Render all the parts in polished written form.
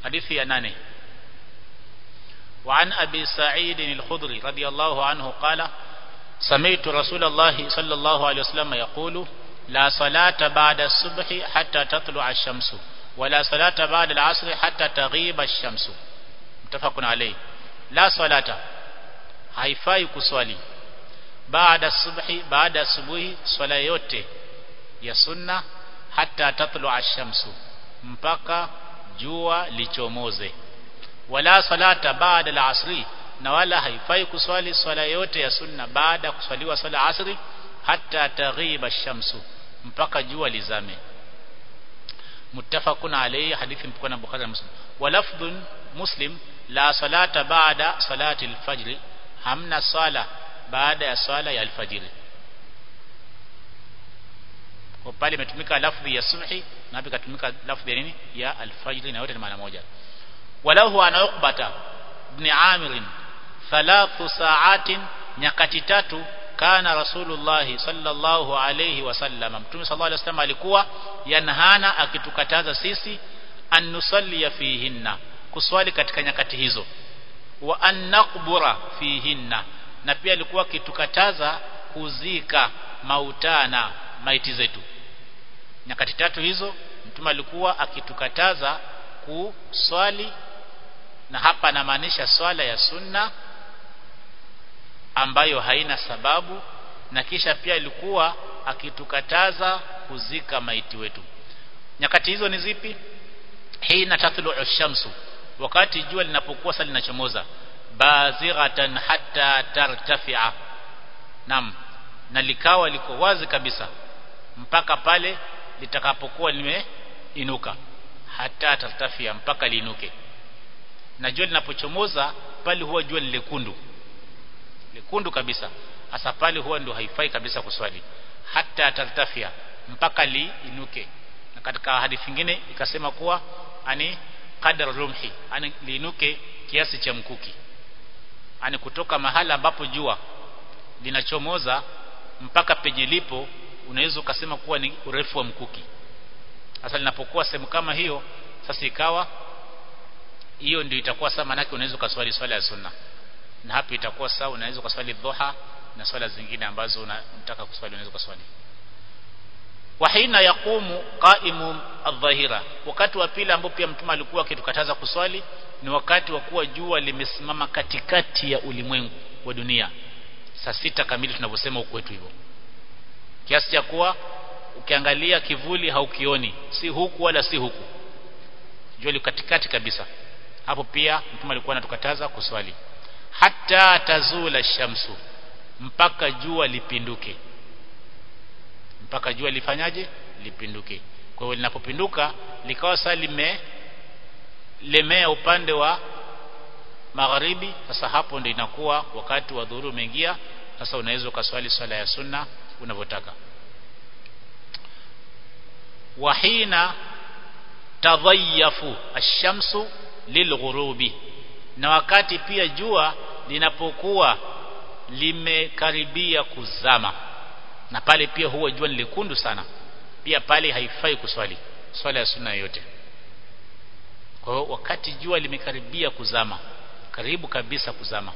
حديث يا 8 وعن أبي سعيد الخدري رضي الله عنه قال سمعت رسول الله صلى الله عليه وسلم يقول لا صلاة بعد الصبح حتى تطلع الشمس ولا صلاة بعد العصر حتى تغيب الشمس متفق عليه. لا صلاة haifai kuswali baada subhi, baada asubuhi, swala yote ya sunna hata tatlu ash-shamsu, mpaka jua lichomoze. Wala salata baada al-asri, na wala haifai kuswali swala yote ya sunna baada kuswaliwa swala asri hata taghiba ash-shamsu, mpaka jua lizame. Muttafaqun alayhi, hadithi mpokana na Bukhari na Muslim. Wa lafdhun Muslim la salata baada salati al-fajr, hamna sala baada ya swala ya alfajiri. Kwa pale imetumika lafzi ya subhi na hapa ikatumika lafzi ya nini, ya alfajiri, na yote ni maana moja. Walahu an Uqbata ibn Amir 3 saatin, nyakati 3, kana Rasulullah sallallahu alayhi wasallam, Mtume sallallahu alayhi wasallam alikuwa yanhana, akitukataza sisi an nusalli fihinna, kuswali katika nyakati hizo, wa an naqbura fihinna, na pia alikuwa akitukataza kuzika mautana, maiti zetu. Nyakati 3 hizo Mtume alikuwa akitukataza kuswali, na hapa anamaanisha swala ya sunna ambayo haina sababu, na kisha pia alikuwa akitukataza kuzika maiti wetu. Nyakati hizo ni zipi? Hina tatlu ash-shamsu, wakati jua linapokuwa sasa linachomoza, bazighatan hatta tartafi'a, na likawa liko wazi kabisa mpaka pale litakapokuwa limeinuka, hatta tartafi'a, mpaka liinuke. Na jua linapochomoza pale huwa jua lekundu kabisa, hasa pale huwa ndio haifai kabisa kuswali, hatta tartafi'a, mpaka liinuke. Na katika hadithi nyingine ikasema kuwa ani qadar rumhi, ani liinuke kiasi cha mkuki, ani kutoka mahala ambapo jua linachomoza mpaka penye lipo unaweza ukasema kuwa ni urefu wa mkuki. Sasa linapokuwa sehemu kama hiyo, sasa ikawa hiyo ndio itakuwa sawa, manake unaweza kuswali swala ya sunna, na hapo itakuwa sawa, unaweza kuswali dhuha na swala zingine ambazo unataka kuswali unaweza kuswali. Wa hina yaqumu qa'imu adh-dhahira, wakati wa pili ambapo pia Mtume alikuwa akitukataza kuswali ni wakati wa kuwa jua limesimama katikati ya ulimwengu wa dunia, saa 6 kamili tunavyosema huko kwetu hivyo, kiasi cha kuwa ukiangalia kivuli haukioni, si huku wala si huku, jua liko katikati kabisa. Hapo pia Mtume alikuwa anatukataza kuswali. Hatta tazula shamsu, mpaka jua lipinduke, mpaka jua lifanyaje, lipinduke. Kwa hiyo linapopinduka likawa sasa lemea upande wa magharibi, sasa hapo ndio inakuwa wakati wa dhuhuri umeingia. Sasa unaweza kuswali swala ya sunna unavyotaka. Wahina tadhayafu ash-shamsu lilghurubi, na wakati pia jua linapokuwa limekaribia kuzama, na pale pia huwa jua lekundu sana, pia pale haifai kuswali swala ya sunna yote. Kwa hiyo wakati jua limekaribia kuzama, karibu kabisa kuzama.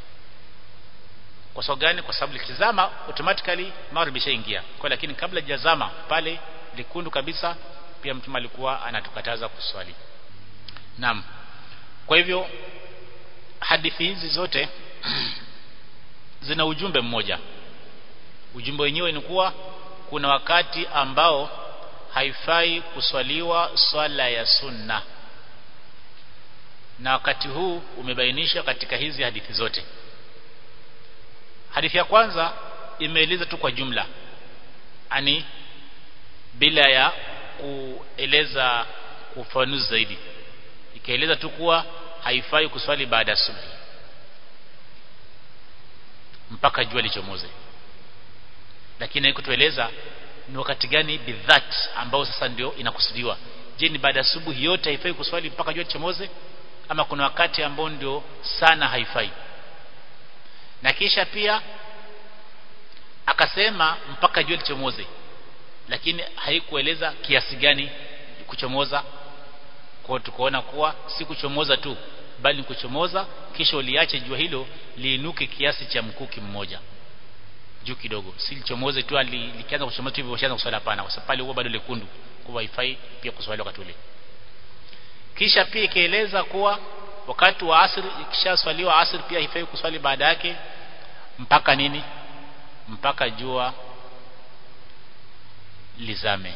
Kwa sababu gani? Kwa sababu likizama automatically maghrib ishaingia. Kwa lakini kabla hajazama pale lekundu kabisa, pia Mtume alikuwa anatukataza kuswali. Naam. Kwa hivyo hadithi hizi zote zina ujumbe mmoja. Ujumbe wenyewe ni kuwa kuna wakati ambao haifai kuswaliwa swala ya sunna, na wakati huu umebainisha katika hizi hadithi zote. Hadithi ya kwanza imeeleza tu kwa jumla, ani bila ya kueleza kufanuzi zaidi, ikaeleza tu kuwa haifai kuswali baada ya subhi mpaka jua lichomoze, lakini haikutueleza ni wakati gani bidhat ambao sasa ndio inakusudiwa. Je, ni baada ya subuhi yote haifai kuswali mpaka jua lichomoze, ama kuna wakati ambao ndio sana haifai? Na kisha pia akasema mpaka jua lichomoze, lakini haikueleza kiasi gani kuchomoza kwa tukaona kuwa si kuchomoza tu bali ni kuchomoza kisha uliache jua hilo liinuke kiasi cha mkuki mmoja juu kidogo, si lichomoze tu likianza kuchomoza tu hivyo ushaanza kuswali. Hapana, kwa sababu pale huwa bado lekundu, kwa haifai pia kuswali wakati ule. Kisha pia ikaeleza kuwa wakati wa asr, ikishaswaliwa asr pia haifai kuswali baada yake mpaka nini, mpaka jua lizame.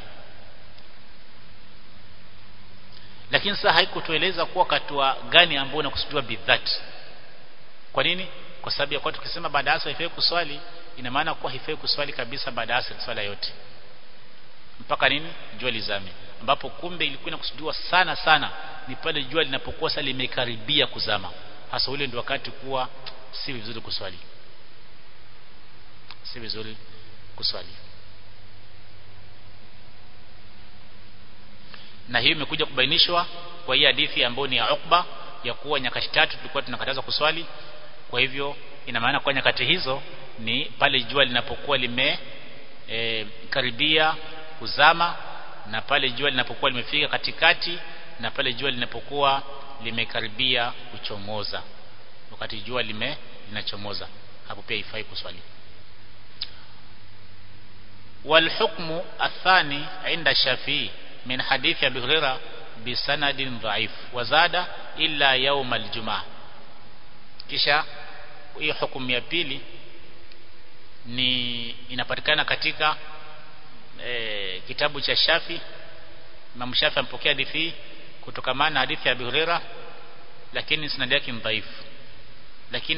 Lakini sasa haikutueleza kuwa wakati gani ambao unakusudiwa bidhat. Kwa nini? Kwa sababu ya kwa tukisema baada ya asr haifai kuswali, ina maana kuwa haifai kuswali kabisa baada ya asr swala yote mpaka nini, jua lizame, ambapo kumbe ilikuwa inakusudiwa sana sana ni pale jua linapokuwa sasa limekaribia kuzama. Hasa ule ndio wakati kuwa si vizuri kuswali, si vizuri kuswali. Na hiyo imekuja kubainishwa kwa hii hadithi ambayo ni ya Uqba ya kuwa nyakati tatu tulikuwa tunakataza kuswali. Kwa hivyo ina maana kwa nyakati hizo ni pale jua linapokuwa karibia kuzama, na pale jua linapokuwa limefika katikati, na pale jua linapokuwa limekaribia kuchomoza. Wakati jua linachomoza hapo pia haifai kuswali. Wal hukmu athani inda Shafi'i min hadithi Abi Hurairah bi sanadin dhaif wa zada illa yawm al-jum'ah. Kisha hii hukumu ya pili ni inapatikana katika kitabu cha Shafi. Imam Shafi ampokea hadithi kutokana na hadithi ya Abi Hurairah, lakini sanadi yake ni dhaifu, lakini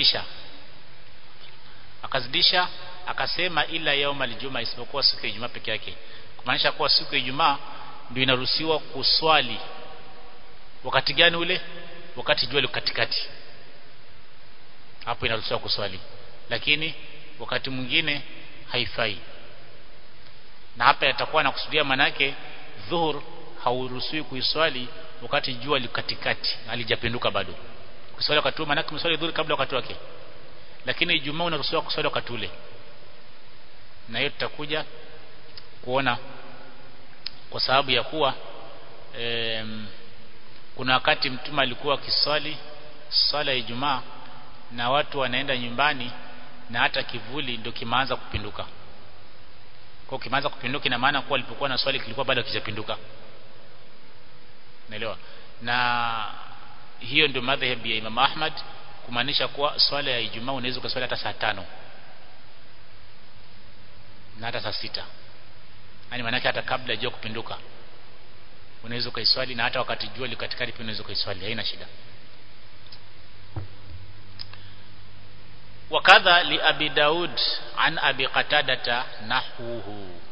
akazidisha akasema ila yaum al-jum'a, isipokuwa siku ya Ijumaa peke yake, kumaanisha kuwa siku ya Ijumaa ndio inaruhusiwa kuswali. Wakati gani ule? Wakati jua liko katikati, hapo inaruhusiwa kuswali, lakini wakati mwingine haifai. Na hapa yatakuwa nakusudia manake dhuhur hauruhusiwi kuiswali wakati jua liko katikati halijapinduka bado. Kuswali wakati manake umeswali dhuhur kabla wakati wake, lakini Ijumaa unaruhusiwa kuswali wakati ule. Na hiyo tutakuja kuona kwa sababu ya kuwa kuna wakati Mtume alikuwa akiswali swala ya Ijumaa na watu wanaenda nyumbani na hata kivuli ndio kimeanza kupinduka. Kwa kimeanza kupinduka ina maana kuwa alipokuwa na swali kilikuwa bado hakijapinduka. Unaelewa? Na hiyo ndio madhhabi ya Imam Ahmad, kumaanisha kuwa swala ya Ijumaa unaweza kuswali hata saa 5 na hata saa 6. Yaani maana hata kabla jua kupinduka unaweza kuiswali, na hata wakati jua liko katikati pia unaweza kuiswali, haina shida. Wakadha li Abi Daud an Abi Qatadata nahwuhu.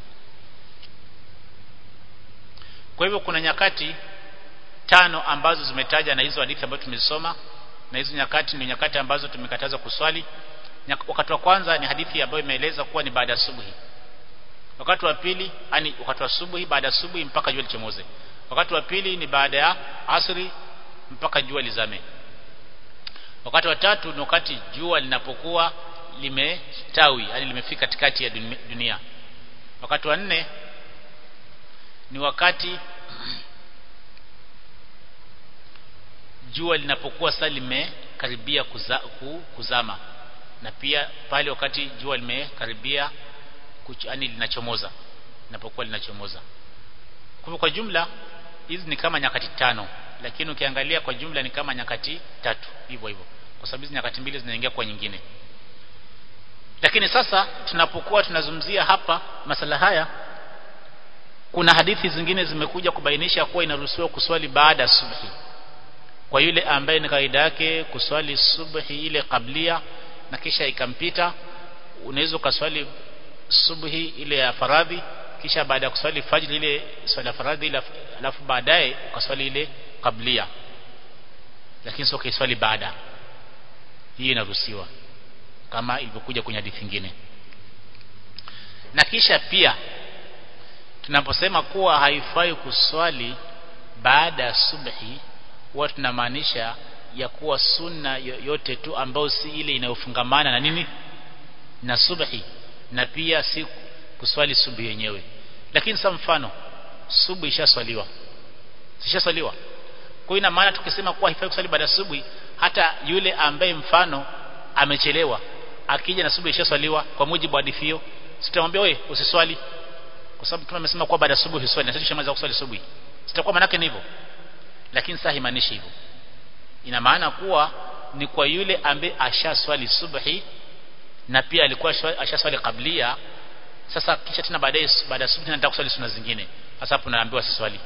Kwa hivyo kuna nyakati 5 ambazo zimetaja na hizo hadithi ambazo tumezisoma, na hizo nyakati ni nyakati ambazo tumekataza kuswali. Wakati wa kwanza ni hadithi ambayo imeeleza kuwa ni baada ya subuhi. Wakati wa pili yani wakati wa subuhi, baada ya subuhi mpaka jua lichomoze. Wakati wa pili ni baada ya asri mpaka jua lizame. Wakati wa tatu ni wakati jua linapokuwa limetawi, yani limefika katikati ya dunia. Wakati wa 4 ni wakati jua linapokuwa sasa limekaribia kuzama, na pia pale wakati jua limekaribia yani linachomoza, linapokuwa linachomoza. Kwa jumla hizi ni kama nyakati 5, lakini ukiangalia kwa jumla ni kama nyakati 3 hivyo hivyo, kwa sababu hizi nyakati 2 zinaingia kwa nyingine. Lakini sasa tunapokuwa tunazungumzia hapa masala haya, kuna hadithi zingine zimekuja kubainisha kuwa inaruhusiwa kuswali baada ya subhi. Kwa yule ambaye ni kaida yake kuswali subhi ile kablia na kisha ikampita, unaweza kuswali subhi ile ya faradhi, kisha baada ya kuswali fajr ile swala faradhi ile, alafu baadaye ukaswali ile kablia, lakini sio kiswali baada. Hii inaruhusiwa kama ilivyokuja kwenye hadithi nyingine. Na kisha pia tunaposema kuwa haifai kuswali baada ya subhi, huwa tunamaanisha ya kuwa sunna yoyote tu ambayo si ile inayofungamana na nini, na subhi, na pia si kuswali subhi yenyewe. Lakini sa mfano subhi ishaswaliwa, Kwa ina maana tukisema kuwa haifai kuswali baada ya asubuhi, hata yule ambaye mfano amechelewa akija na asubuhi ishaswaliwa kwa mujibu wa hadithi hiyo, sitamwambia wewe usiswali, kwa sababu Mtume amesema kuwa baada ya asubuhi uswali na sisi tumemaliza kuswali asubuhi. Sitakuwa maana yake ni hivyo, lakini sasa haimaanishi hivyo. Ina maana kuwa ni kwa yule ambaye ashaswali subhi na pia alikuwa ashaswali kablia, sasa kisha tena baada ya subhi anataka kuswali sunna zingine, sasa hapo naambiwa siswali.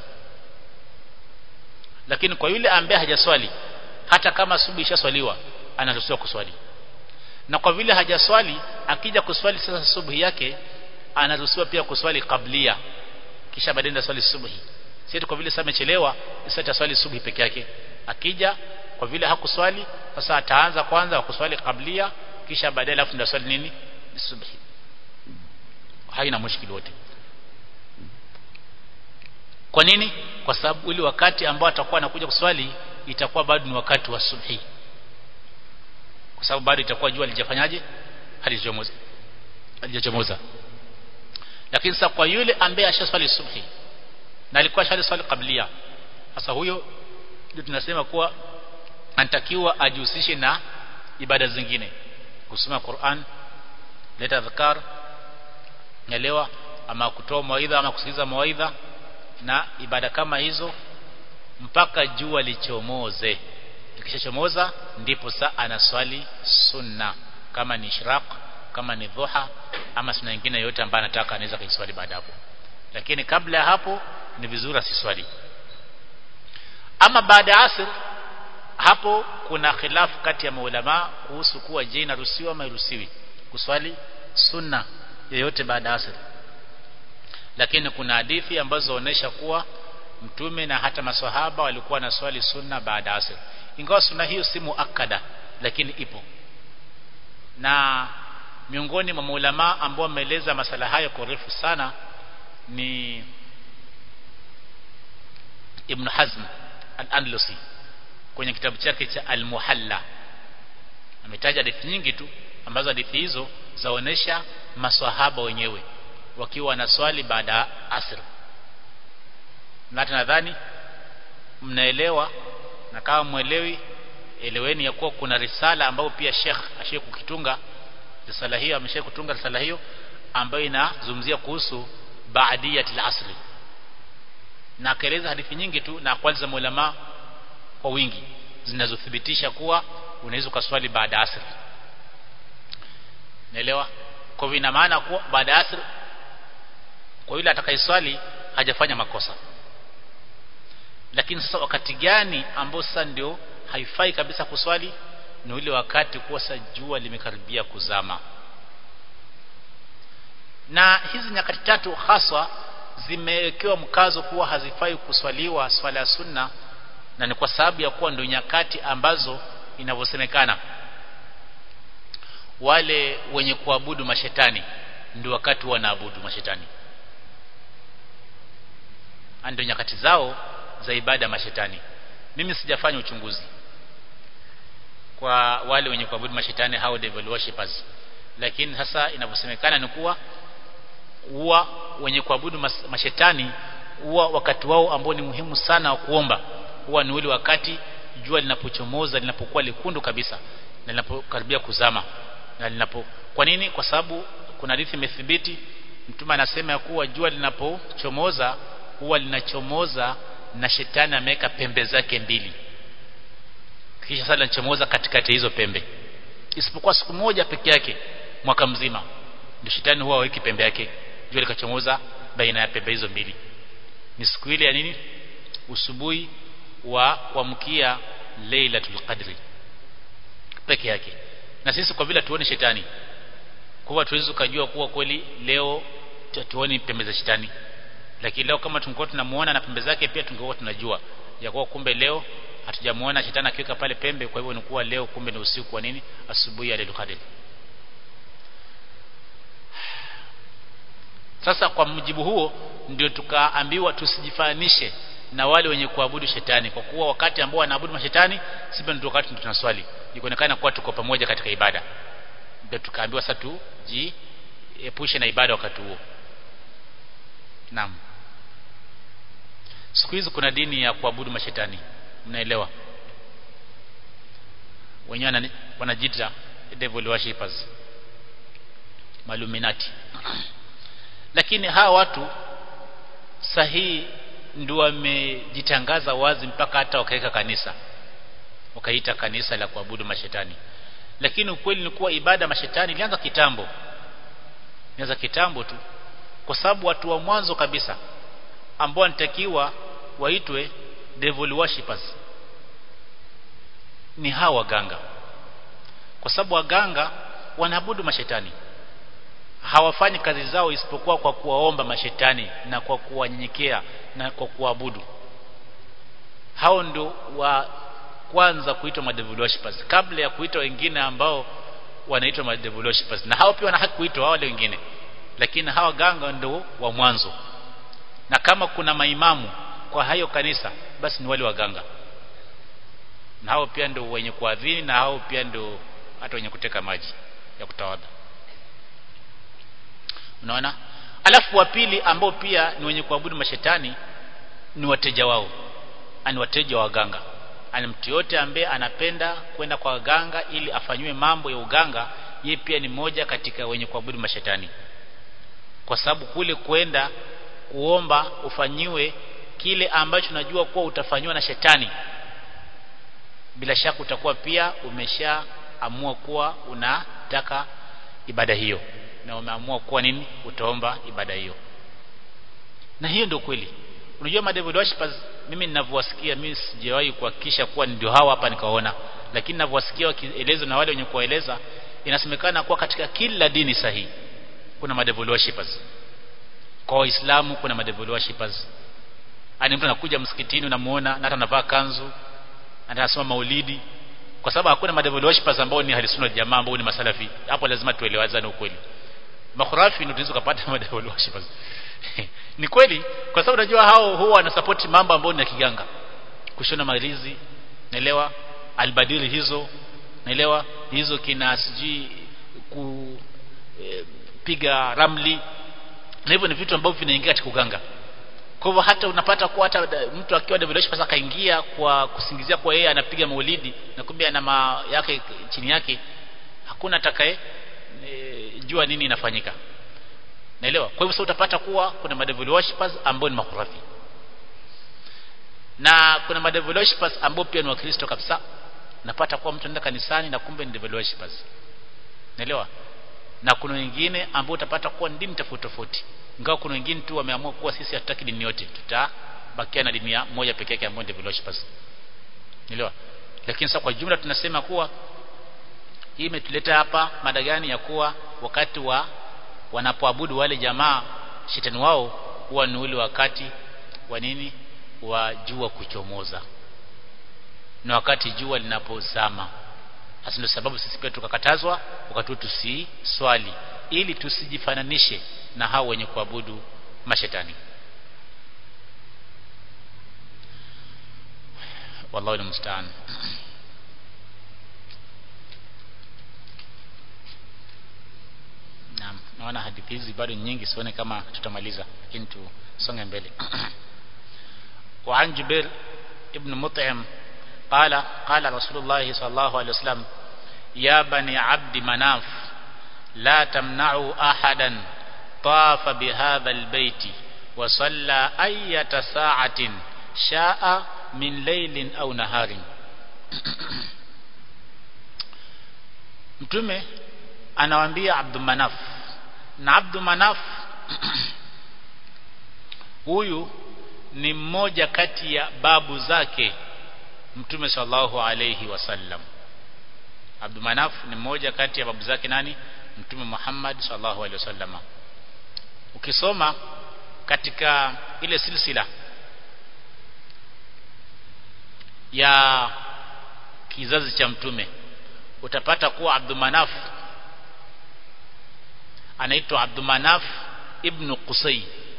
Lakini kwa yule ambaye hajaswali, hata kama subhi ishaswaliwa, anaruhusiwa kuswali. Na kwa vile hajaswali, akija kuswali sasa subhi yake, anaruhusiwa pia kuswali kablia, kisha baadaye swali subhi. Sio kwa vile sasa amechelewa, sasa ataswali subhi peke yake. Akija kwa vile hakuswali, sasa ataanza kwanza kuswali kablia, kisha baadaye alafu ndio swali nini? Subhi. Haina mushkili wote. Kwa nini? Kwa sababu ule wakati ambao atakuwa anakuja kuswali itakuwa bado ni wakati wa subhi, kwa sababu bado itakuwa jua lijafanyaje, halijachomoza. Lakini sasa kwa yule ambaye ashaswali subhi na alikuwa ashaswali kablia, sasa huyo ndio tunasema kuwa anatakiwa ajihusishe na ibada zingine, kusoma Qur'an, leta adhkar, nyelewa, ama kutoa mawaidha ama kusikiliza mawaidha na ibada kama hizo mpaka jua lichomoze. Likishachomoza ndipo saa anaswali sunna, kama ni ishraq, kama ni dhuha, ama sunna nyingine yote ambayo anataka anaweza kuiswali baada hapo. Lakini kabla ya hapo ni vizuri asiswali. Ama baada ya asr, hapo kuna khilafu kati ya maulama kuhusu kuwa je, inaruhusiwa ama hairuhusiwi kuswali sunna yoyote baada ya asr. Lakini kuna hadithi ambazo zinaonyesha kuwa Mtume na hata maswahaba walikuwa na swali sunna baada ya asr, ingawa sunna hiyo si muakkada, lakini ipo. Na miongoni mwa maulama ambao wameeleza masala hayo kwa urefu sana ni Ibn Hazm al-Andalusi kwenye kitabu chake cha Al-Muhalla. Ametaja hadithi nyingi tu ambazo hadithi hizo zaonesha maswahaba wenyewe wakiwa na swali baada ya asr. Na hata nadhani mnaelewa, na kama muelewi eleweni ya kuwa kuna risala ambayo pia Sheikh kukitunga risala hiyo, kutunga risala hiyo ambayo inazungumzia kuhusu baadiyatul asr, na akaeleza hadithi nyingi tu na aqwali za ulama kwa wingi zinazothibitisha kuwa unaweza kuswali baada ya asr. Naelewa? Kwa hivyo ina maana kuwa baada ya asr kwa yule atakayeswali hajafanya makosa. Lakini sasa wakati gani ambao sasa ndio haifai kabisa kuswali? Ni ule wakati kuwa sasa jua limekaribia kuzama. Na hizi nyakati tatu haswa zimewekewa mkazo kuwa hazifai kuswaliwa swala ya sunna, na ni kwa sababu ya kuwa ndio nyakati ambazo inavyosemekana wale wenye kuabudu mashetani ndio wakati wanaabudu mashetani, ndio nyakati zao za ibada mashetani. Mimi sijafanya uchunguzi kwa wale wenye kuabudu mashetani, hao devil worshippers, lakini sasa inavyosemekana ni kuwa huwa wenye kuabudu mashetani huwa wakati wao ambao ni muhimu sana wa kuomba huwa ni ule wakati jua linapochomoza, linapokuwa lekundu kabisa na linapokaribia kuzama. Na kwa nini? Kwa sababu kuna hadithi imethibiti, Mtume anasema ya kuwa jua linapochomoza huwa linachomoza na shetani ameweka pembe zake mbili, kisha sasa linachomoza katikati hizo pembe, isipokuwa siku moja peke yake mwaka mzima ndio shetani huwa haweki pembe yake, jua likachomoza baina ya pembe hizo mbili. Ni siku ile ya nini? Usubuhi wa kuamkia Lailatul Qadri peke yake. Na sisi kwa vile tuone shetani, kwa tuweze kujua kuwa kweli leo tuone pembe za shetani, lakini leo kama tungekuwa tunamuona na pembe zake pia tungekuwa tunajua ya kuwa kumbe leo hatujamuona shetani akiweka pale pembe, kwa hivyo ni kuwa leo kumbe ni usiku wa nini? Asubuhi ya Lailatul Qadr. Sasa kwa mujibu huo ndio tukaambiwa tusijifanishe na wale wenye kuabudu shetani, kwa kuwa wakati ambao wanaabudu mashetani sisi ndio wakati tunaswali, ikoonekana kuwa tuko pamoja katika ibada, ndio tukaambiwa sasa tujiepushe na ibada wakati huo. Naam, siku hizi kuna dini ya kuabudu mashetani mnaelewa, wenyewe wanajiita devil worshippers, maluminati. Lakini hawa watu sahihi ndio wamejitangaza wazi mpaka hata wakaweka kanisa, wakaita kanisa la kuabudu mashetani. Lakini ukweli ni kuwa ibada mashetani ilianza kitambo tu, kwa sababu watu wa mwanzo kabisa ambao wanatakiwa waitwe devil worshippers ni hawa waganga, kwa sababu waganga wanaabudu mashetani, hawafanyi kazi zao isipokuwa kwa kuwaomba mashetani na kwa kuwanyenyekea na kwa kuabudu. Hao ndio wa kwanza kuitwa madevil worshippers, kabla ya kuitwa wengine ambao wanaitwa madevil worshippers, na hao pia wana haki kuitwa wale wengine, lakini hawa waganga ndio wa mwanzo. Na kama kuna maimamu kwa hayo kanisa, basi ni wale waganga, na hao pia ndio wenye kuadhini, na hao pia ndio hata wenye kuteka maji ya kutawadha. Unaona? Alafu wa pili ambao pia ni wenye kuabudu mashetani ni wateja wao, ani wateja wa waganga. Ani mtu yote ambaye anapenda kwenda kwa waganga ili afanywe mambo ya uganga, yeye pia ni moja katika wenye kuabudu mashetani, kwa sababu kule kwenda kuomba ufanyiwe kile ambacho unajua kuwa utafanywa na shetani, bila shaka utakuwa pia umeshaamua kuwa unataka ibada hiyo, na umeamua kuwa nini, utaomba ibada hiyo. Na hiyo ndio kweli. Unajua madevil worshippers, mimi ninavyowasikia, mimi sijawahi kuhakikisha kuwa ndio hawa hapa nikaona, lakini ninavyowasikia wakielezwa na wale wenye kueleza, inasemekana kuwa katika kila dini sahihi kuna madevil worshippers. Kwa Uislamu kuna madevil worshippers. Ani mtu anakuja msikitini unamuona na hata anavaa kanzu, anasoma maulidi, kwa sababu hakuna madevil worshippers ambao ni ahli sunna jamaa, ambao ni masalafi. Hapo lazima tuelewazane ukweli. Makhurafi ndio tunaweza kupata madevil worshippers. Ni kweli, kwa sababu unajua hao huwa wanasupport mambo ambayo ni ya kiganga, kushona marizi, naelewa, albadili hizo, naelewa, hizo kinasiji kupiga ramli, na hivyo ni vitu ambavyo vinaingia katika uganga. Kwa hivyo hata unapata kwa hata mtu akiwa devil worshipper sasa kaingia kwa kusingizia kwa yeye anapiga maulidi, na kumbe ana yake chini yake, hakuna atakaye jua nini inafanyika, naelewa. Kwa hivyo sasa utapata kuwa kuna madevil worshippers ambao ni makhurafi, na kuna madevil worshippers ambao pia ni Wakristo kabisa. Napata kuwa mtu anaenda kanisani na kumbe ni devil worshippers, naelewa. Na kuna wengine ambao utapata kuwa ni dini tofauti, ingawa kuna wengine tu wameamua kuwa sisi hatutaki dini yote, tutabakia na dini moja pekee yake ambayo ni devil worshippers, naelewa. Lakini sasa kwa jumla tunasema kuwa hii imetuleta hapa mada gani, ya kuwa wakati wanapoabudu wale jamaa shetani wao huwa ni ule wakati wa nini, wa jua kuchomoza na wakati jua linapozama. Hasa ndio sababu sisi pia tukakatazwa wakati tusiswali, ili tusijifananishe na hao wenye kuabudu mashetani. Wallahu almusta'an. Naona hadithi hizi bado nyingi, sione kama tutamaliza, lakini tusonge mbele. Wa an Jubair ibn Mut'im qala Rasulullah sallallahu alaihi wasallam, ya bani abdi manaf la tamna'u ahadan tafa bihadha albayti wa salla ayyata sa'atin sha'a min laylin aw naharin. Mtume anawaambia Abdul Manaf, na Abdul Manaf huyu ni mmoja kati ya babu zake Mtume sallallahu alayhi wasallam. Abdul Manaf ni mmoja kati ya babu zake nani? Mtume Muhammad sallallahu alayhi wasallam. Ukisoma katika ile silsila ya kizazi cha mtume, utapata kuwa Abdul Manaf anaitwa Abdul Manaf ibn Qusay,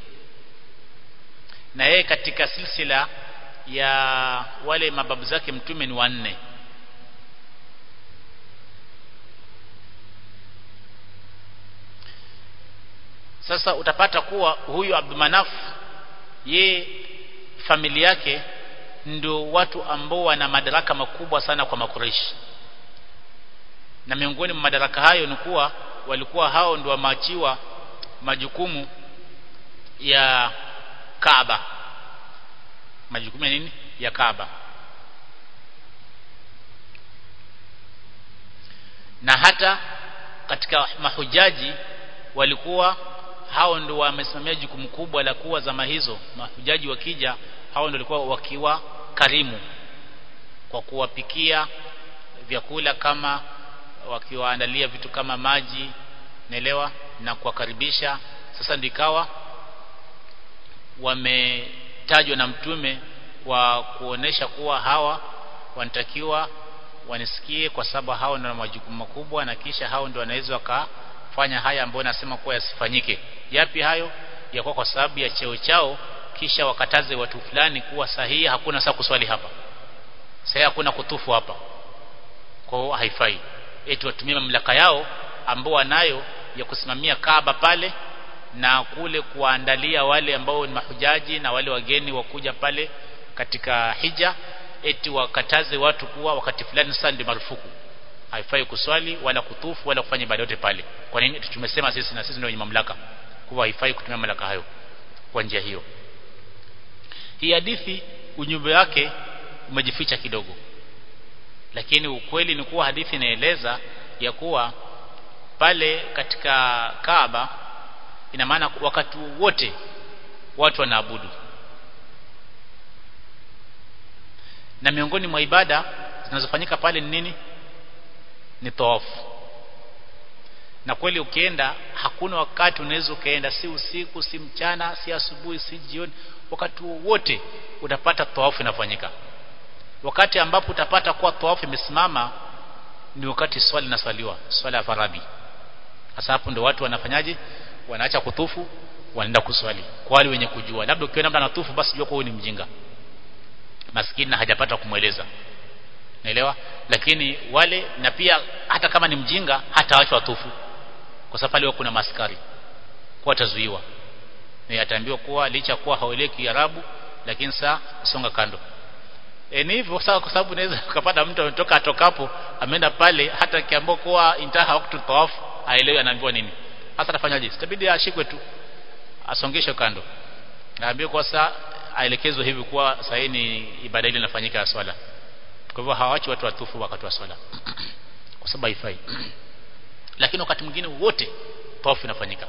na yeye katika silsila ya wale mababu zake mtume ni wanne. Sasa utapata kuwa huyu Abdul Manaf, ye familia yake ndio watu ambao wana madaraka makubwa sana kwa Makureishi, na miongoni mwa madaraka hayo ni kuwa walikuwa hao ndio wameachiwa majukumu ya Kaaba. Majukumu ya nini? Ya Kaaba. Na hata katika mahujaji walikuwa hao ndio wamesimamia jukumu kubwa la kuwa zama hizo mahujaji wakija, hao ndio walikuwa wakiwa karimu kwa kuwapikia vyakula, kama wakiwaandalia vitu kama maji, naelewa, na kuwakaribisha. Sasa ndikawa wametajwa na Mtume kwa kuonesha kuwa hawa wanatakiwa wanisikie, kwa sababu hao ndio majukumu makubwa, na kisha hao ndio wanaweza wakafanya haya ambayo nasema kuwa yasifanyike. Yapi hayo? Yakuwa kwa sababu ya cheo chao, kisha wakataze watu fulani kuwa sahihi, hakuna saa kuswali hapa, sasa hakuna kutufu hapa, kwa hiyo haifai. Eti watumie mamlaka yao ambao wanayo ya kusimamia Kaaba pale na kule kuandalia wale ambao ni mahujaji na wale wageni wakuja pale katika hija, eti wakataze watu kuwa wakati fulani sasa ndio marufuku, haifai kuswali wala kutufu wala kufanya ibada yote pale. Kwa nini? Tumesema sisi na sisi ndio wenye mamlaka, kwa haifai kutumia mamlaka hayo kwa njia hiyo. Hii hadithi ujumbe wake umejificha kidogo, lakini ukweli ni kuwa hadithi inaeleza ya kuwa pale katika Kaaba, ina maana wakati wote watu wanaabudu, na miongoni mwa ibada zinazofanyika pale ni nini? Ni tawafu. Na kweli ukienda, hakuna wakati unaweza ukaenda, si usiku, si mchana, si asubuhi, si jioni, wakati wote utapata tawafu inafanyika. Wakati ambapo utapata kuwa tawafu imesimama ni wakati swali naswaliwa, swala ya faradhi. Hasa hapo ndio watu wanafanyaje? Wanaacha kutufu, wanaenda kuswali. Kwa wale wenye kujua, labda ukiona mtu anatufu, basi jua kwa huyu ni mjinga maskini na hajapata kumweleza, naelewa. Lakini wale, na pia hata kama ni mjinga hataachwa tufu, kwa sababu pale kuna maskari, kwa atazuiwa, na ataambiwa kuwa licha kuwa haeleki Kiarabu, lakini saa songa kando. Ni hivyo sawa, kwa sababu unaweza kupata mtu ametoka atokapo ameenda pale, hata kiambo kuwa intaha wakati tawafu haelewi anaambiwa nini. Hasa atafanyaje? Itabidi ashikwe tu, asongeshwe kando, naambiwa kwa saa aelekezwe hivi kuwa sasa ni ibada ile inafanyika ya swala. Kwa hivyo hawaachi watu watufu wakati wa swala kwa sababu haifai. Lakini wakati mwingine wote tawafu inafanyika.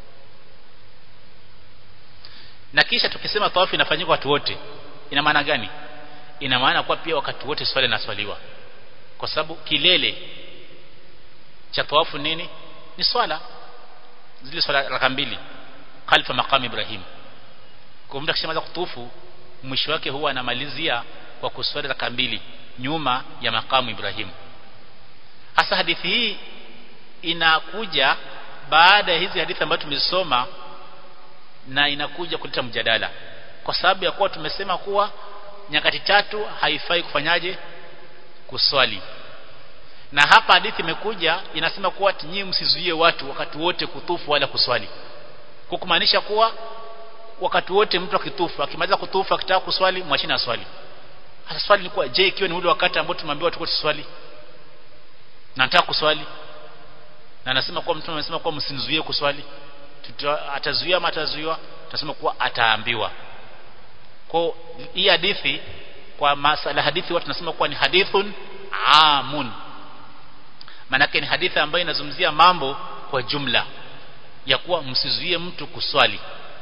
Na kisha tukisema tawafu inafanyika watu wote, ina maana gani? Ina maana kwa pia wakati wote swala inaswaliwa, kwa sababu kilele cha tawafu nini? Ni swala, zile swala raka mbili khalfa maqam Ibrahim. Kwa mtu akishaanza kutufu, mwisho wake huwa anamalizia kwa kuswali raka mbili nyuma ya makamu Ibrahim. Hasa hadithi hii inakuja baada ya hizi hadithi ambazo tumesoma, na inakuja kuleta mjadala, kwa sababu ya kuwa tumesema kuwa nyakati tatu haifai kufanyaje? Kuswali. Na hapa hadithi imekuja inasema kuwa nyinyi msizuie watu wakati wote kutufu wala kuswali, kwa kumaanisha kuwa wakati wote mtu akitufu, akimaliza kutufu akitaka kuswali, mwachini aswali. Hasa swali ni kuwa, je, ikiwa ni ule wakati ambao tumeambiwa tuko tuswali na nataka kuswali, na anasema kuwa mtu amesema kuwa msinizuie kuswali, atazuia ama atazuiwa? Tutasema kuwa ataambiwa. Kwa hii hadithi, kwa masala hadithi watu tunasema kuwa ni hadithun amun, maana yake ni hadithi ambayo inazungumzia mambo kwa jumla ya kuwa msizuie mtu kuswali.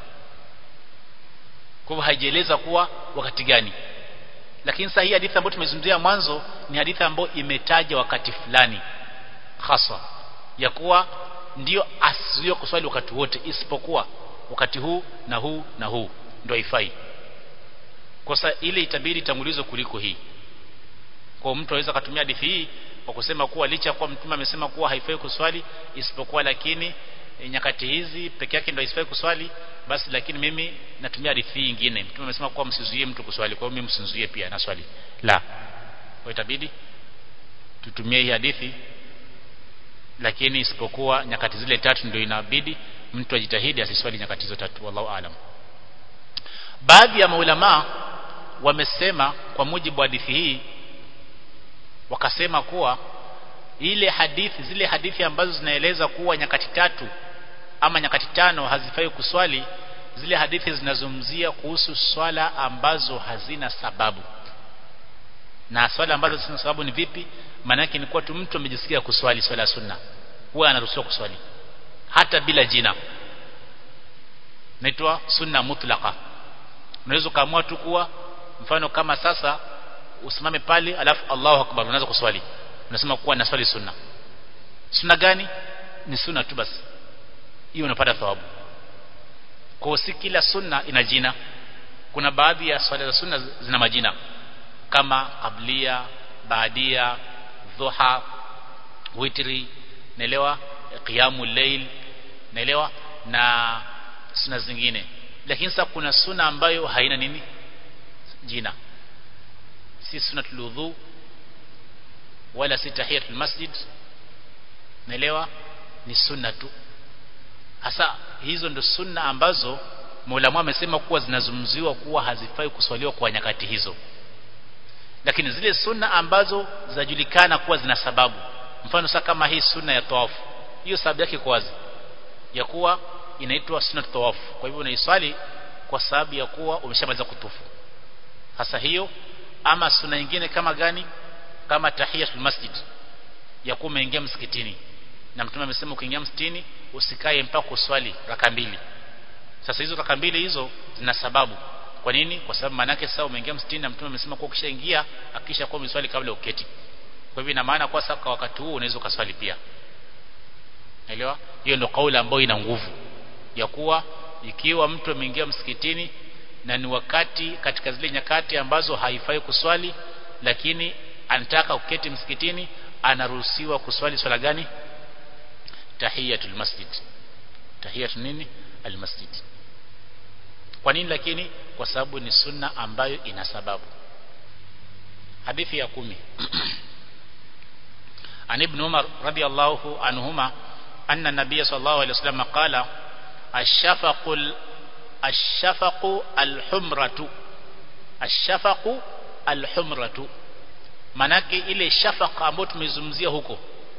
Kwa hivyo haijaeleza kuwa wakati gani. Lakini sasa hii hadithi ambayo tumezungumzia mwanzo ni hadithi ambayo imetaja wakati fulani hasa, ya kuwa ndio asizuie kuswali wakati wote, isipokuwa wakati huu na huu na huu ndio haifai. Kwa sasa ile itabidi tangulizwe kuliko hii. Kwa mtu aweza kutumia hadithi hii kwa kusema kuwa licha kwa Mtume amesema kuwa haifai kuswali isipokuwa, lakini nyakati hizi peke yake ndio haifai kuswali, basi lakini mimi natumia hadithi nyingine, Mtume amesema kuwa msizuie mtu kuswali, kwa hiyo mimi msinizuie pia na swali. La, kwa itabidi tutumie hii hadithi, lakini isipokuwa nyakati zile tatu ndio inabidi mtu ajitahidi asiswali nyakati hizo tatu. Wallahu aalam. Baadhi ya maulama wamesema kwa mujibu wa hadithi hii, wakasema kuwa zile hadithi ambazo zinaeleza kuwa nyakati tatu ama nyakati tano hazifai kuswali, zile hadithi zinazungumzia kuhusu swala ambazo hazina sababu. Na swala ambazo hazina sababu ni vipi? Maana yake ni kwa tu mtu amejisikia kuswali swala sunna, huwa anaruhusiwa kuswali hata bila jina, inaitwa sunna mutlaka. Unaweza kaamua tu kuwa, mfano kama sasa usimame pale alafu Allahu akbar, unaanza kuswali, unasema kuwa na swali sunna. Sunna gani? Ni sunna tu basi, hiyo unapata thawabu. Kwa si kila sunna ina jina. Kuna baadhi ya swala za sunna zina majina kama qablia, baadia, dhuha, witri, naelewa, qiyamul layl, naelewa, na sunna zingine. Lakini sasa kuna sunna ambayo haina nini? Jina. Si sunnatul wudhu wala si tahiyatul masjid, naelewa, ni sunna tu. Hasa hizo ndo sunna ambazo Maulama amesema kuwa zinazungumziwa kuwa hazifai kuswaliwa kwa nyakati hizo. Lakini zile sunna ambazo zinajulikana kuwa zina sababu, mfano sasa kama hii sunna ya tawafu, hiyo sababu yake kwa wazi ya kuwa inaitwa sunna tawafu. Kwa hivyo unaiswali kwa sababu ya kuwa umeshamaliza kutufu. Hasa hiyo. Ama sunna nyingine kama gani? Kama tahiyatul masjid, ya kuwa umeingia msikitini na Mtume amesema ukiingia msikitini usikae mpaka uswali raka mbili. Sasa hizo raka mbili hizo zina sababu. Kwa nini? Kwa sababu maana yake sasa umeingia msikitini na Mtume amesema kwa ukishaingia hakikisha kwa umeswali kabla uketi. Kwa hivyo ina maana kwa sasa kwa wakati huo unaweza kuswali pia. Naelewa? Hiyo ndio kauli ambayo ina nguvu ya kuwa ikiwa mtu ameingia msikitini na ni wakati katika zile nyakati ambazo haifai kuswali, lakini anataka uketi msikitini, anaruhusiwa kuswali swala gani? Tahiyatul masjid. Tahiyatu nini? Almasjid. Kwa nini? Lakini kwa sababu ni sunna ambayo ina sababu. Hadithi ya 10 An Ibn Umar radiyallahu anhuma anna Nabiy sallallahu alayhi wasallam qala ash-shafaqu al-humratu. Ash-shafaqu al-humratu, manake ile shafaqa ambayo tumezungumzia huko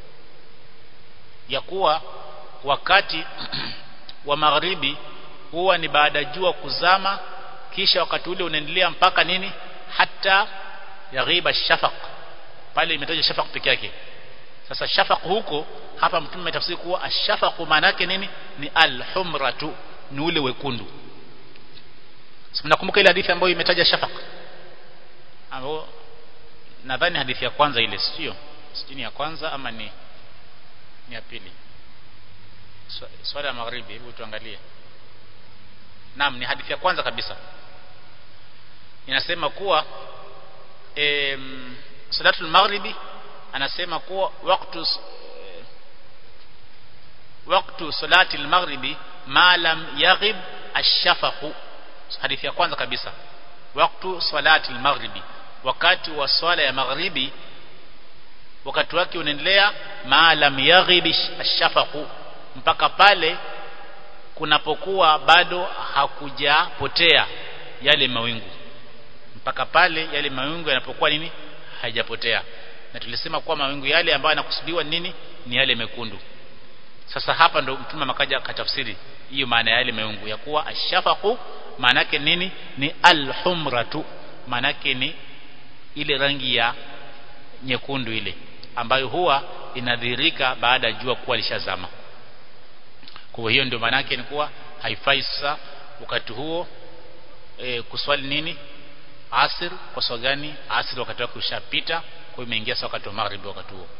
ya kuwa wakati wa magharibi huwa ni baada jua kuzama, kisha wakati ule unaendelea mpaka nini? Hata yaghiba shafaq. Pale imetaja shafaq peke yake. Sasa shafaq huko hapa Mtume ametafsiri kuwa ashafaqu manake nini? Ni al-humratu, ni ule wekundu. Sasa nakumbuka ile hadithi ambayo imetaja shafaq, ambayo nadhani hadithi ya kwanza ile, sio ya kwanza ama ni ya pili? Swala ya magharibi, hebu tuangalie. Naam, ni hadithi ya kwanza kabisa. Inasema kuwa salatul maghribi, anasema kuwa waktu salati al-maghribi ma lam yaghib ash-shafaq. Hadithi ya kwanza kabisa, waktu salati al-maghribi, wakati wa swala ya maghribi wakati wake unaendelea ma lam yaghib ash-shafaq, mpaka pale kunapokuwa bado hakujapotea yale mawingu, mpaka pale yale mawingu yanapokuwa nini? Hajapotea. Na tulisema kuwa mawingu yale ambayo yanakusudiwa nini? Ni yale mekundu. Sasa hapa ndo Mtume makaja katafsiri hiyo maana ya yale mawingu ya kuwa ashafaqu maana yake nini? Ni al-humratu, maana yake ni ile rangi ya nyekundu ile ambayo huwa inadhihirika baada ya jua kuwa lishazama. Kwa hiyo ndio maana yake ni kuwa haifai sasa wakati huo kuswali nini? Asr. Kwa sababu gani? Asr wakati wake ushapita, kwa hiyo imeingia sasa wakati wa magharibi wakati huo.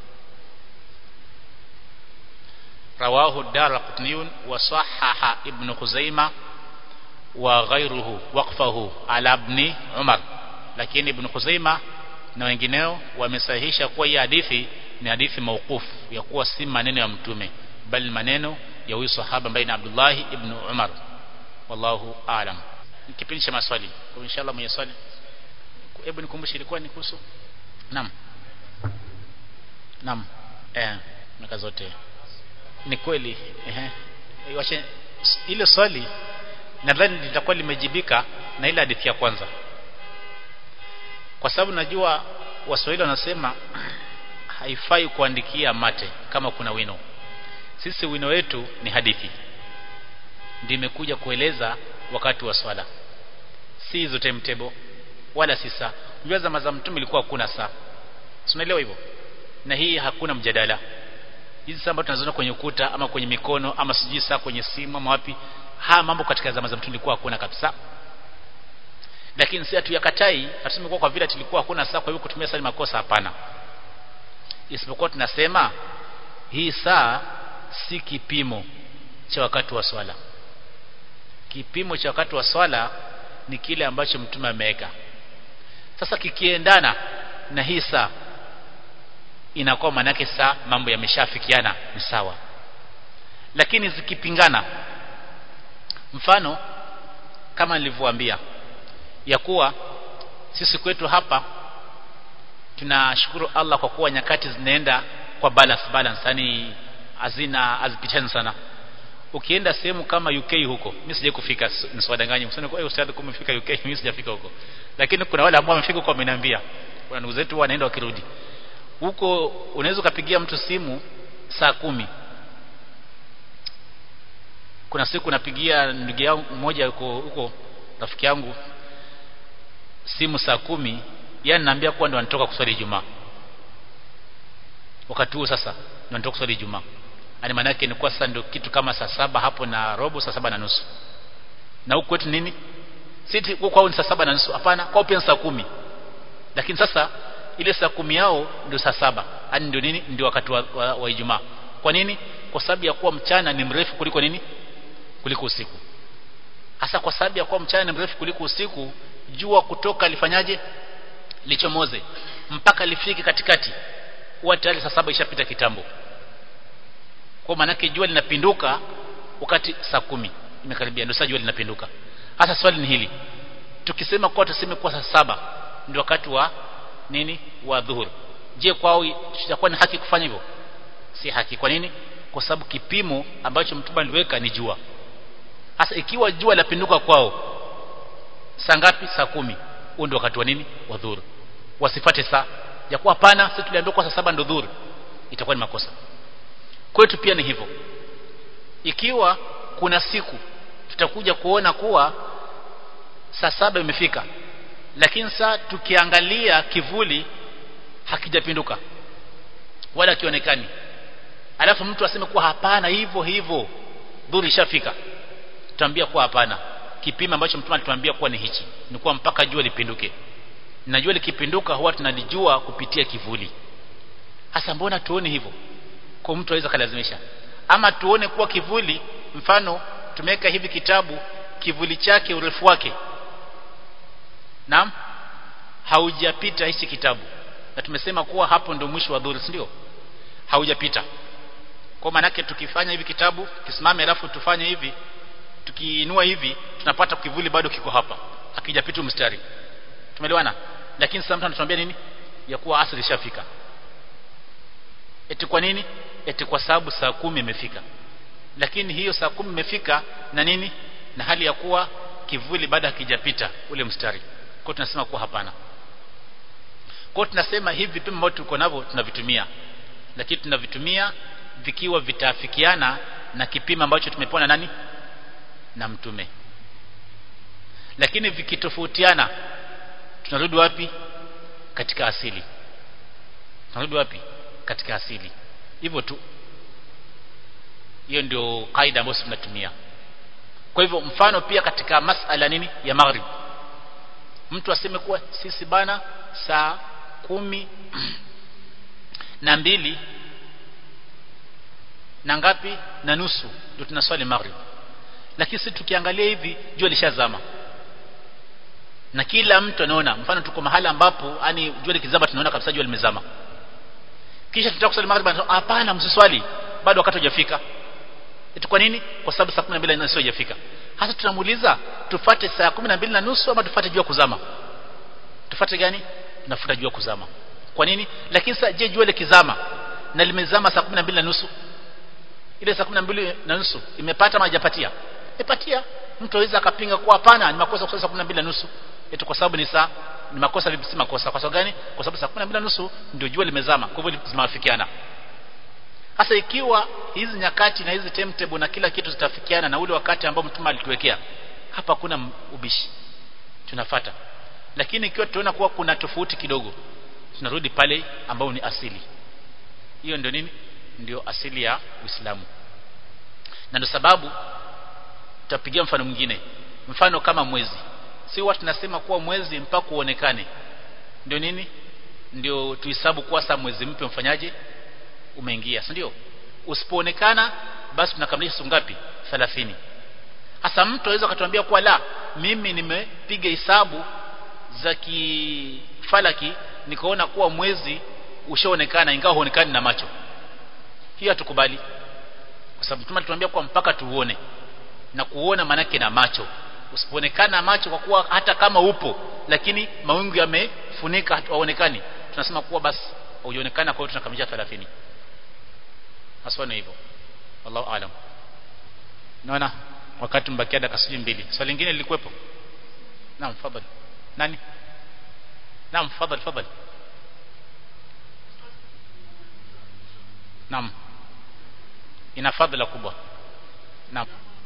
Rawahu Daraqutni wa sahaha Ibn Khuzaimah wa ghayruhu waqfahu ala Ibn Umar. Lakini Ibn Khuzaimah na wengineo wamesahihisha kuwa hii hadithi ni hadithi mauquf, ya kuwa si maneno ya Mtume bali maneno ya huyu sahaba ambaye ni Abdullah ibn Umar. Wallahu aalam. Kipindi cha maswali, kwa inshallah mwenye swali hebu nikumbushe ilikuwa ni kuhusu. Naam. Maka zote ni kweli. Wache ile swali nadhani litakuwa limejibika na ile hadithi ya kwanza. Kwa sababu najua Waswahili wanasema haifai kuandikia mate kama kuna wino. Sisi wino wetu ni hadithi, ndio imekuja kueleza wakati wa swala, si hizo timetable wala si saa. Unajua zama za Mtume ilikuwa hakuna saa, unaelewa hivyo, na hii hakuna mjadala. Hizi saa ambazo tunaziona kwenye ukuta ama kwenye mikono ama sijui saa kwenye simu ama wapi, mambo katika zama za Mtume ilikuwa hakuna kabisa. Lakini si hatuyakatai, hatusemi kwa vile tulikuwa hakuna saa kwa hivyo kutumia saa ni makosa, hapana. Isipokuwa tunasema hii saa si kipimo cha wakati wa swala. Kipimo cha wakati wa swala ni kile ambacho Mtume ameweka. Sasa kikiendana na hii saa, inakuwa manake saa mambo yameshafikiana, ni sawa. Lakini zikipingana, mfano kama nilivyowaambia ya kuwa sisi kwetu hapa tunashukuru Allah kwa kuwa nyakati zinaenda kwa balance, yani hazipitani sana. Ukienda sehemu kama UK huko, mimi sije kufika, nisiwadanganye msone kwa ustadhi kumefika UK, mimi sijafika huko, lakini kuna wale ambao wamefika huko wameniambia, kuna ndugu zetu wanaenda wakirudi huko. Unaweza kupigia mtu simu saa 10. Kuna siku napigia ndugu yangu mmoja huko rafiki yangu simu saa 10, yani naambia kwa ndo anatoka kuswali Ijumaa. Wakati huo sasa ndo anatoka kuswali Ijumaa, yani maana yake ni kwa sasa ndio kitu kama saa 7 hapo na robo, saa 7 na nusu. Na huko kwetu nini, sisi kwao ni saa 7 na nusu, hapana, kwao pia saa 10. Lakini sasa ile saa 10 yao ndio saa 7, yani ndio nini, ndio wakati wa Ijumaa. Kwa nini? Kwa sababu ya kuwa mchana ni mrefu kuliko nini, kuliko usiku. Hasa kwa sababu ya kuwa mchana ni mrefu kuliko usiku, jua kutoka lifanyaje, lichomoze mpaka lifike katikati, huwa tayari saa 7 ishapita kitambo. Kwa maana yake jua linapinduka wakati saa 10 imekaribia, ndio saa jua linapinduka. Hasa swali ni hili, tukisema kwa tuseme kwa saa 7 ndio wakati wa nini, wa dhuhur, je kwao itakuwa ni haki kufanya hivyo? Si haki. Kwa nini? Kwa sababu kipimo ambacho Mtume aliweka ni jua. Hasa ikiwa jua lapinduka kwao saa ngapi, saa 10, huo ndio wakati wa nini, wa dhuhur. Wasifate saa ya kuwa hapana, sisi tuliambiwa kwa saa 7 ndio dhuhur, itakuwa ni makosa. Kwetu pia ni hivyo. Ikiwa kuna siku tutakuja kuona kuwa saa 7 imefika, lakini saa tukiangalia kivuli hakijapinduka wala kionekani, alafu mtu aseme kuwa hapana, hivyo dhuhur ishafika, tutaambia kuwa hapana, kipimo ambacho Mtume alituambia kuwa ni hichi, ni kuwa mpaka jua lipinduke. Na jua likipinduka huwa tunalijua kupitia kivuli. Hasa mbona tuone hivyo? Kwa mtu aweza kalazimisha, ama tuone kuwa kivuli, mfano tumeweka hivi kitabu, kivuli chake urefu wake naam haujapita hichi kitabu, na tumesema kuwa hapo ndio mwisho wa dhuhuri, si ndio? Haujapita. Kwa maana yake tukifanya hivi kitabu kisimame, alafu tufanye hivi, tukiinua hivi, tunapata kivuli bado kiko hapa, hakijapita mstari. Tumeelewana? Lakini sasa mtu anatuambia nini, ya kuwa asri ishafika. Eti kwa nini? Eti kwa sababu saa 10 imefika. Lakini hiyo saa 10 imefika na nini, na hali ya kuwa kivuli bado hakijapita ule mstari. Kwa tunasema kuwa hapana. Kwa tunasema hivi vipimo ambavyo tuko navyo tunavitumia, lakini tunavitumia vikiwa vitaafikiana na kipimo ambacho tumepewa na nani, na Mtume. Lakini vikitofautiana, tunarudi wapi? Katika asili. Tunarudi wapi? Katika asili. Hivyo tu. Hiyo ndio kaida ambayo tunatumia. Kwa hivyo mfano pia katika masala nini ya maghrib, mtu aseme kuwa sisi bana saa 12 na ngapi na nusu ndio tunaswali maghrib, lakini sisi tukiangalia hivi jua lishazama na kila mtu anaona, mfano tuko mahala ambapo yani jua likizama tunaona kabisa jua limezama, kisha tutaka kuswali maghrib, hapana msiswali bado wakati hujafika. Eti kwa nini? Kwa sababu saa 12 na nusu haijafika. Hasa tunamuuliza tufate saa 12 na nusu ama tufate jua kuzama? Tufate gani? Tunafuata jua kuzama. Kwa nini? Lakini sasa je, jua likizama na limezama saa 12 na nusu, ile saa 12 na nusu imepata ama hajapatia? Imepatia. Mtu aweza akapinga kwa hapana, ni makosa kusema saa 12 na nusu eti kwa sababu ni saa ni makosa vipi? Si makosa. Kwa sababu gani? Kwa sababu saa 12:30 ndio jua limezama, kwa hivyo zimewafikiana. Sasa ikiwa hizi nyakati na hizi timetable na kila kitu zitafikiana na ule wakati ambao mtume alituwekea, hapa kuna ubishi, tunafuata. Lakini ikiwa tunaona kuwa kuna tofauti kidogo, tunarudi pale ambao ni asili. Hiyo ndio nini? Ndio asili ya Uislamu. Na ndio sababu tutapigia mfano mwingine. Mfano kama mwezi. Si watu tunasema kuwa mwezi mpaka uonekane ndio nini? Ndio tuhesabu kuwa saa mwezi mpya mfanyaje? Umeingia, si ndio? Usipoonekana basi tunakamilisha siku ngapi? 30. Hasa mtu aweza kutuambia kuwa la, mimi nimepiga hesabu za kifalaki nikaona kuwa mwezi ushaonekana ingawa huonekani na macho. Hii hatukubali. Kwa sababu mtume alituambia kuwa mpaka tuuone. Na kuona maana yake na macho. Usipoonekana macho, kwa kuwa hata kama upo lakini mawingu yamefunika hauonekani, tunasema kuwa basi hauonekana, kwa hiyo tunakamilisha 30. Aswana hivyo. Wallahu aalam. Naona wakati mbakia dakika 2. Swali lingine lilikuwepo? Naam, fadhali. Nani? Naam, fadhali. Naam. Ina fadhila kubwa. Naam.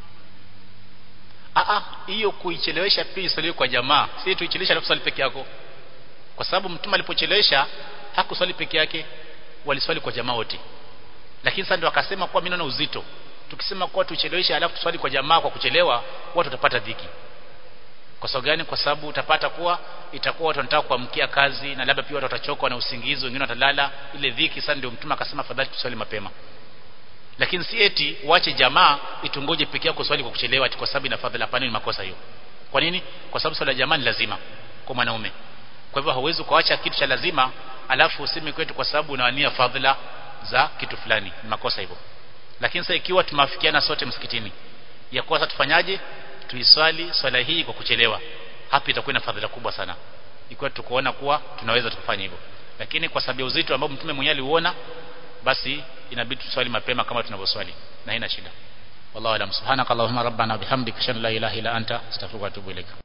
Hiyo kuichelewesha pia swali kwa jamaa. Si tuichelewesha alafu swali peke yako. Kwa sababu mtume alipochelewesha hakuswali peke yake, waliswali kwa jamaa wote. Lakini sasa ndio akasema kwa mimi naona uzito. Tukisema kwa tuichelewesha alafu tuswali kwa jamaa kwa kuchelewa, watu watapata dhiki. Kwa sababu gani? Kwa sababu utapata kuwa itakuwa watu wanataka kuamkia kazi na labda pia watu watachoka na usingizi, wengine watalala, ile dhiki. Sasa ndio mtume akasema fadhali tuswali mapema. Lakini si eti uache jamaa itungoje peke yako swali kwa kuchelewa ati kwa sababu ina fadhila. Hapana, ni makosa hiyo. Kwa nini? Kwa sababu swala ya jamaa ni lazima kwa mwanaume. Kwa hivyo hauwezi kuacha kitu cha lazima alafu useme kwetu kwa sababu unawania fadhila za kitu fulani. Ni makosa hivyo. Lakini sasa ikiwa tumeafikiana sote msikitini ya kwa sasa tufanyaje? Tuiswali swala hii kwa kuchelewa, hapo itakuwa ina fadhila kubwa sana ikiwa tukoona kuwa tunaweza tukafanya hivyo. Lakini kwa sababu ya uzito ambao mtume mwenyewe aliuona, basi inabidi tuswali mapema kama tunavyoswali na haina shida. Wallahu a'lam. Subhanakallahumma rabbana bihamdika ashhadu an la ilaha illa anta astaghfiruka wa atubu ilaik.